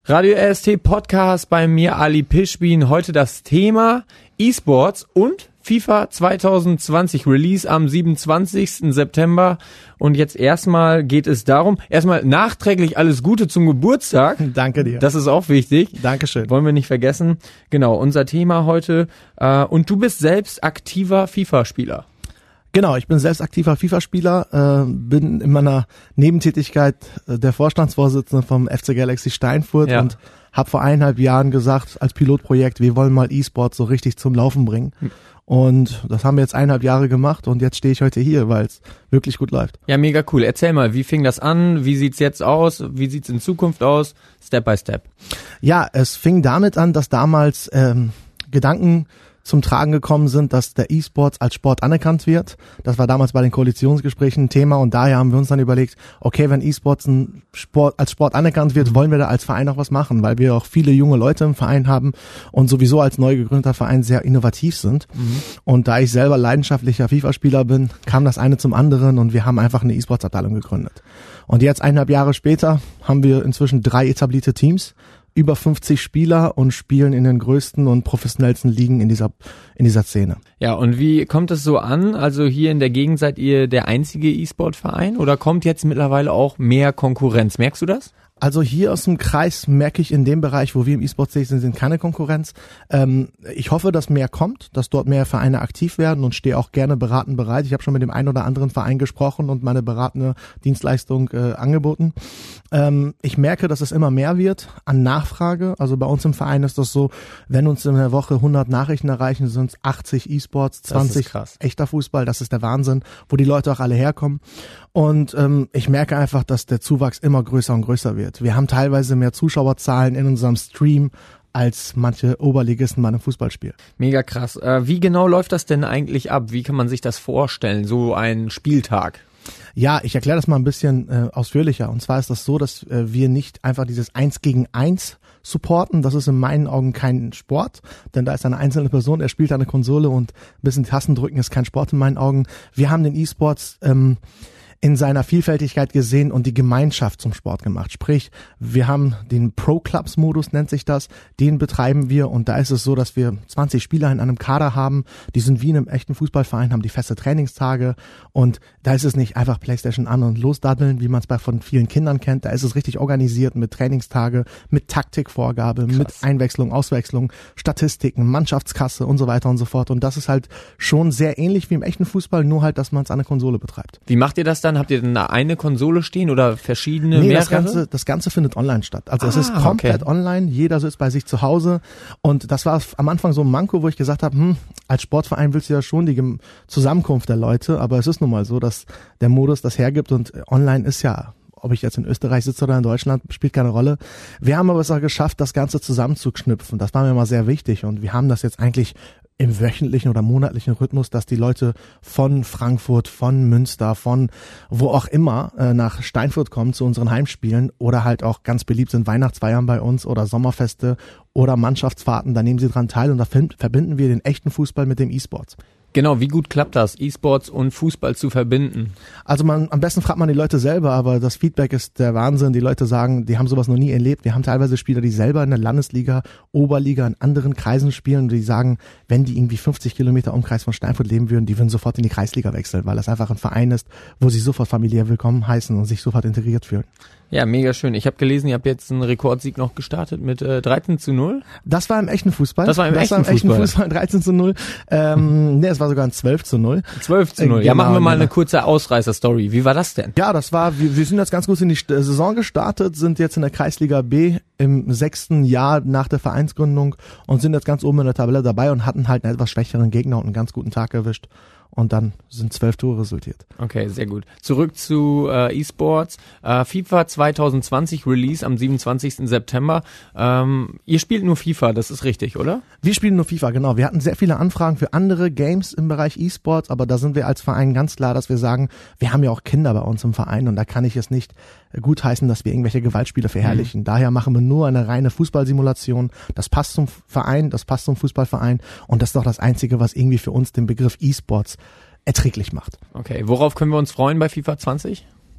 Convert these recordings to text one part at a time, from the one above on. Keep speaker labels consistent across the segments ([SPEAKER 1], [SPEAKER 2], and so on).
[SPEAKER 1] Radio RST Podcast bei mir, Ali Pischbin. Heute das Thema E-Sports und FIFA 2020 Release am 27. September. Und jetzt erstmal geht es darum, erstmal nachträglich alles Gute zum Geburtstag.
[SPEAKER 2] Danke dir.
[SPEAKER 1] Das ist auch wichtig.
[SPEAKER 2] Dankeschön.
[SPEAKER 1] Wollen wir nicht vergessen. Genau, unser Thema heute. Und du bist selbst aktiver FIFA-Spieler.
[SPEAKER 2] Genau, ich bin selbst aktiver FIFA-Spieler, bin in meiner Nebentätigkeit der Vorstandsvorsitzende vom FC Galaxy Steinfurt und habe vor 1,5 Jahren gesagt, als Pilotprojekt, wir wollen mal E-Sport so richtig zum Laufen bringen. Und das haben wir jetzt 1,5 Jahre gemacht und jetzt stehe ich heute hier, weil es wirklich gut läuft.
[SPEAKER 1] Ja, mega cool. Erzähl mal, wie fing das an? Wie sieht's jetzt aus? Wie sieht's in Zukunft aus? Step by Step.
[SPEAKER 2] Ja, es fing damit an, dass damals Gedanken zum Tragen gekommen sind, dass der E-Sports als Sport anerkannt wird. Das war damals bei den Koalitionsgesprächen ein Thema und daher haben wir uns dann überlegt, okay, wenn E-Sports als Sport anerkannt wird, wollen wir da als Verein auch was machen, weil wir auch viele junge Leute im Verein haben und sowieso als neu gegründeter Verein sehr innovativ sind. Und da ich selber leidenschaftlicher FIFA-Spieler bin, kam das eine zum anderen und wir haben einfach eine E-Sports-Abteilung gegründet. Und jetzt 1,5 Jahre später haben wir inzwischen 3 etablierte Teams, über 50 Spieler und spielen in den größten und professionellsten Ligen in dieser Szene.
[SPEAKER 1] Ja, und wie kommt es so an? Also hier in der Gegend seid ihr der einzige E-Sport-Verein oder kommt jetzt mittlerweile auch mehr Konkurrenz? Merkst du das?
[SPEAKER 2] Also hier aus dem Kreis merke ich in dem Bereich, wo wir im E-Sport sind keine Konkurrenz. Ich hoffe, dass mehr kommt, dass dort mehr Vereine aktiv werden und stehe auch gerne beratend bereit. Ich habe schon mit dem einen oder anderen Verein gesprochen und meine beratende Dienstleistung angeboten. Ich merke, dass es immer mehr wird an Nachfrage. Also bei uns im Verein ist das so, wenn uns in der Woche 100 Nachrichten erreichen, sind es 80 E-Sports, 20 echter Fußball. Das ist der Wahnsinn, wo die Leute auch alle herkommen. Und ich merke einfach, dass der Zuwachs immer größer und größer wird. Wir haben teilweise mehr Zuschauerzahlen in unserem Stream als manche Oberligisten bei einem Fußballspiel.
[SPEAKER 1] Mega krass. Wie genau läuft das denn eigentlich ab? Wie kann man sich das vorstellen, so ein Spieltag?
[SPEAKER 2] Ja, ich erkläre das mal ein bisschen ausführlicher. Und zwar ist das so, dass wir nicht einfach dieses 1 gegen 1 supporten. Das ist in meinen Augen kein Sport, denn da ist eine einzelne Person, er spielt eine Konsole und ein bisschen Tasten drücken ist kein Sport in meinen Augen. Wir haben den E-Sports in seiner Vielfältigkeit gesehen und die Gemeinschaft zum Sport gemacht. Sprich, wir haben den Pro-Clubs-Modus, nennt sich das, den betreiben wir und da ist es so, dass wir 20 Spieler in einem Kader haben, die sind wie in einem echten Fußballverein, haben die feste Trainingstage und da ist es nicht einfach Playstation an und losdaddeln, wie man es von vielen Kindern kennt, da ist es richtig organisiert mit Trainingstage, mit Taktikvorgabe, mit Einwechslung, Auswechslung, Statistiken, Mannschaftskasse und so weiter und so fort und das ist halt schon sehr ähnlich wie im echten Fußball, nur halt, dass man es an der Konsole betreibt.
[SPEAKER 1] Wie macht ihr das dann? Habt ihr denn da eine Konsole stehen oder verschiedene, mehrere?
[SPEAKER 2] Das Ganze findet online statt. Also es ist komplett online, jeder sitzt bei sich zu Hause und das war am Anfang so ein Manko, wo ich gesagt habe, als Sportverein willst du ja schon die Zusammenkunft der Leute, aber es ist nun mal so, dass der Modus das hergibt und online ist ja, ob ich jetzt in Österreich sitze oder in Deutschland, spielt keine Rolle. Wir haben aber es auch geschafft, das Ganze zusammenzuknüpfen. Das war mir mal sehr wichtig und wir haben das jetzt eigentlich im wöchentlichen oder monatlichen Rhythmus, dass die Leute von Frankfurt, von Münster, von wo auch immer nach Steinfurt kommen zu unseren Heimspielen oder halt auch ganz beliebt sind Weihnachtsfeiern bei uns oder Sommerfeste oder Mannschaftsfahrten, da nehmen sie dran teil und da verbinden wir den echten Fußball mit dem E-Sports.
[SPEAKER 1] Genau, wie gut klappt das, E-Sports und Fußball zu verbinden?
[SPEAKER 2] Also am besten fragt man die Leute selber, aber das Feedback ist der Wahnsinn. Die Leute sagen, die haben sowas noch nie erlebt. Wir haben teilweise Spieler, die selber in der Landesliga, Oberliga, in anderen Kreisen spielen und die sagen, wenn die irgendwie 50 Kilometer Umkreis von Steinfurt leben würden, die würden sofort in die Kreisliga wechseln, weil das einfach ein Verein ist, wo sie sofort familiär willkommen heißen und sich sofort integriert fühlen.
[SPEAKER 1] Ja, mega schön. Ich habe gelesen, ihr habt jetzt einen Rekordsieg noch gestartet mit 13:0.
[SPEAKER 2] Das war im echten Fußball.
[SPEAKER 1] Das war im echten Fußball
[SPEAKER 2] 13:0. Es war sogar ein 12:0.
[SPEAKER 1] 12:0. Ja, machen wir mal eine kurze Ausreißer-Story. Wie war das denn?
[SPEAKER 2] Ja, das war, wir sind jetzt ganz gut in die Saison gestartet, sind jetzt in der Kreisliga B im 6. Jahr nach der Vereinsgründung und sind jetzt ganz oben in der Tabelle dabei und hatten halt einen etwas schwächeren Gegner und einen ganz guten Tag erwischt. Und dann sind 12 Tore resultiert.
[SPEAKER 1] Okay, sehr gut. Zurück zu E-Sports. FIFA 2020 Release am 27. September. Ihr spielt nur FIFA, das ist richtig, oder?
[SPEAKER 2] Wir spielen nur FIFA, genau. Wir hatten sehr viele Anfragen für andere Games im Bereich E-Sports, aber da sind wir als Verein ganz klar, dass wir sagen, wir haben ja auch Kinder bei uns im Verein und da kann ich es nicht gutheißen, dass wir irgendwelche Gewaltspiele verherrlichen. Daher machen wir nur eine reine Fußballsimulation. Das passt zum Verein, das passt zum Fußballverein und das ist doch das Einzige, was irgendwie für uns den Begriff E-Sports erträglich macht.
[SPEAKER 1] Okay, worauf können wir uns freuen bei FIFA 20?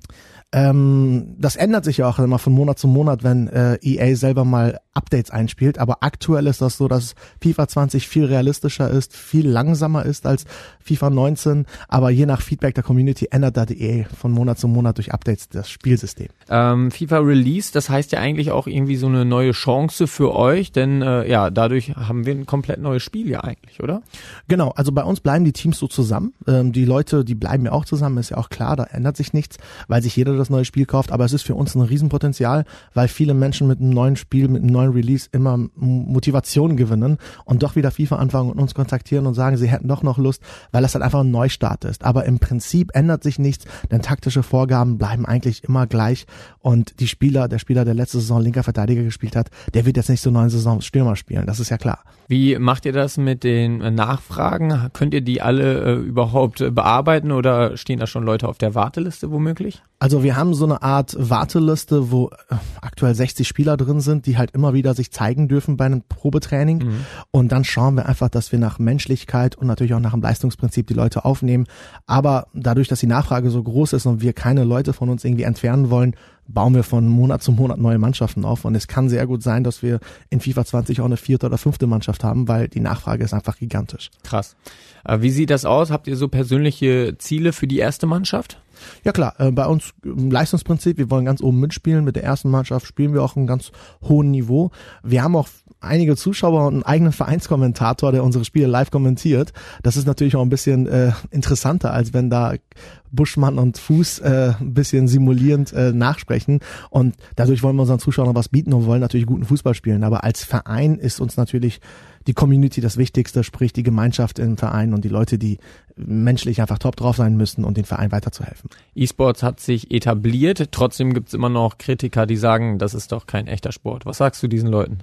[SPEAKER 2] Das ändert sich ja auch immer von Monat zu Monat, wenn EA selber mal Updates einspielt, aber aktuell ist das so, dass FIFA 20 viel realistischer ist, viel langsamer ist als FIFA 19, aber je nach Feedback der Community ändert da die EA von Monat zu Monat durch Updates das Spielsystem.
[SPEAKER 1] FIFA Release, das heißt ja eigentlich auch irgendwie so eine neue Chance für euch, denn dadurch haben wir ein komplett neues Spiel ja eigentlich, oder?
[SPEAKER 2] Genau, also bei uns bleiben die Teams so zusammen, die Leute, die bleiben ja auch zusammen, ist ja auch klar, da ändert sich nichts, weil sich jeder das neue Spiel kauft, aber es ist für uns ein Riesenpotenzial, weil viele Menschen mit einem neuen Spiel, mit einem neuen Release immer Motivation gewinnen und doch wieder FIFA anfangen und uns kontaktieren und sagen, sie hätten doch noch Lust, weil das halt einfach ein Neustart ist. Aber im Prinzip ändert sich nichts, denn taktische Vorgaben bleiben eigentlich immer gleich und der Spieler, der letzte Saison linker Verteidiger gespielt hat, der wird jetzt nicht zur neuen Saison Stürmer spielen, das ist ja klar.
[SPEAKER 1] Wie macht ihr das mit den Nachfragen? Könnt ihr die alle überhaupt bearbeiten oder stehen da schon Leute auf der Warteliste womöglich?
[SPEAKER 2] Also wir haben so eine Art Warteliste, wo aktuell 60 Spieler drin sind, die halt immer wieder sich zeigen dürfen bei einem Probetraining. Und dann schauen wir einfach, dass wir nach Menschlichkeit und natürlich auch nach dem Leistungsprinzip die Leute aufnehmen. Aber dadurch, dass die Nachfrage so groß ist und wir keine Leute von uns irgendwie entfernen wollen, bauen wir von Monat zu Monat neue Mannschaften auf. Und es kann sehr gut sein, dass wir in FIFA 20 auch eine 4. oder 5. Mannschaft haben, weil die Nachfrage ist einfach gigantisch.
[SPEAKER 1] Krass. Wie sieht das aus? Habt ihr so persönliche Ziele für die erste Mannschaft?
[SPEAKER 2] Ja klar, bei uns im Leistungsprinzip, wir wollen ganz oben mitspielen. Mit der ersten Mannschaft spielen wir auch ein ganz hohen Niveau. Wir haben auch einige Zuschauer und einen eigenen Vereinskommentator, der unsere Spiele live kommentiert. Das ist natürlich auch ein bisschen interessanter, als wenn da Buschmann und Fuß ein bisschen simulierend nachsprechen. Und dadurch wollen wir unseren Zuschauern noch was bieten und wollen natürlich guten Fußball spielen. Aber als Verein ist uns natürlich die Community das Wichtigste, sprich die Gemeinschaft im Verein und die Leute, die menschlich einfach top drauf sein müssen und den Verein weiterzuhelfen.
[SPEAKER 1] E-Sports hat sich etabliert, trotzdem gibt's immer noch Kritiker, die sagen, das ist doch kein echter Sport. Was sagst du diesen Leuten?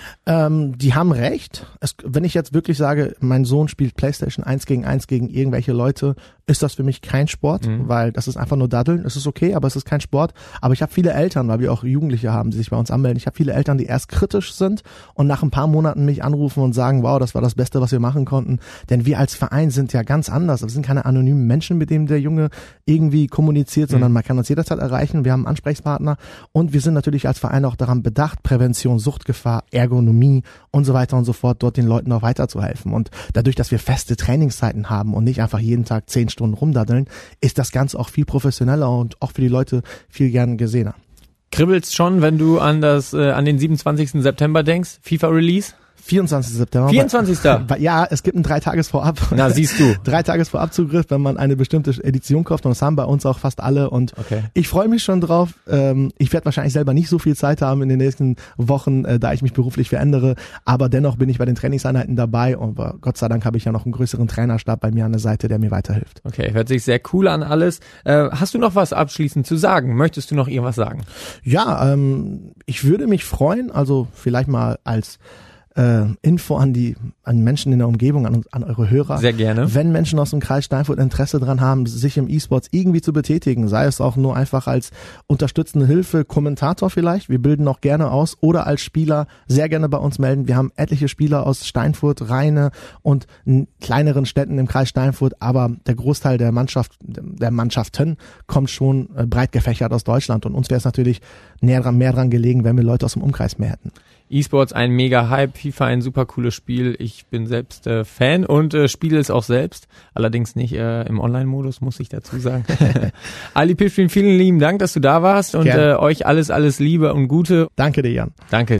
[SPEAKER 2] Die haben recht. Wenn ich jetzt wirklich sage, mein Sohn spielt PlayStation 1 gegen irgendwelche Leute, ist das für mich kein Sport, weil das ist einfach nur Daddeln. Es ist okay, aber es ist kein Sport. Aber ich habe viele Eltern, weil wir auch Jugendliche haben, die sich bei uns anmelden. Ich habe viele Eltern, die erst kritisch sind und nach ein paar Monaten mich anrufen und sagen, wow, das war das Beste, was wir machen konnten. Denn wir als Verein sind ja ganz anders. Wir sind keine anonymen Menschen, mit denen der Junge irgendwie kommuniziert, sondern man kann uns jederzeit erreichen. Wir haben einen Ansprechpartner und wir sind natürlich als Verein auch daran bedacht, Prävention, Suchtgefahr, Ergonomie und so weiter und so fort, dort den Leuten auch weiterzuhelfen. Und dadurch, dass wir feste Trainingszeiten haben und nicht einfach jeden Tag 10 Stunden rumdaddeln, ist das Ganze auch viel professioneller und auch für die Leute viel gern gesehener.
[SPEAKER 1] Kribbelst schon, wenn du an den 27. September denkst, FIFA Release?
[SPEAKER 2] 24. September.
[SPEAKER 1] 24.
[SPEAKER 2] Ja, es gibt einen 3-Tages-Vorab.
[SPEAKER 1] Na, siehst du.
[SPEAKER 2] 3-Tages-Vorab-Zugriff, wenn man eine bestimmte Edition kauft. Und das haben bei uns auch fast alle. Und Ich freue mich schon drauf. Ich werde wahrscheinlich selber nicht so viel Zeit haben in den nächsten Wochen, da ich mich beruflich verändere. Aber dennoch bin ich bei den Trainingseinheiten dabei. Und Gott sei Dank habe ich ja noch einen größeren Trainerstab bei mir an der Seite, der mir weiterhilft.
[SPEAKER 1] Okay, hört sich sehr cool an alles. Hast du noch was abschließend zu sagen? Möchtest du noch irgendwas sagen?
[SPEAKER 2] Ja, ich würde mich freuen, also vielleicht mal als Info an Menschen in der Umgebung, an eure Hörer.
[SPEAKER 1] Sehr gerne.
[SPEAKER 2] Wenn Menschen aus dem Kreis Steinfurt Interesse dran haben, sich im E-Sports irgendwie zu betätigen, sei es auch nur einfach als unterstützende Hilfe, Kommentator vielleicht, wir bilden auch gerne aus, oder als Spieler sehr gerne bei uns melden. Wir haben etliche Spieler aus Steinfurt, Rheine und kleineren Städten im Kreis Steinfurt, aber der Großteil der Mannschaften kommt schon breit gefächert aus Deutschland und uns wäre es natürlich mehr dran gelegen, wenn wir Leute aus dem Umkreis mehr hätten.
[SPEAKER 1] E-Sports ein mega Hype, FIFA ein super cooles Spiel. Ich bin selbst Fan und spiele es auch selbst. Allerdings nicht im Online-Modus, muss ich dazu sagen. Ali Pischwin, vielen lieben Dank, dass du da warst und euch alles Liebe und Gute.
[SPEAKER 2] Danke dir, Jan.
[SPEAKER 1] Danke.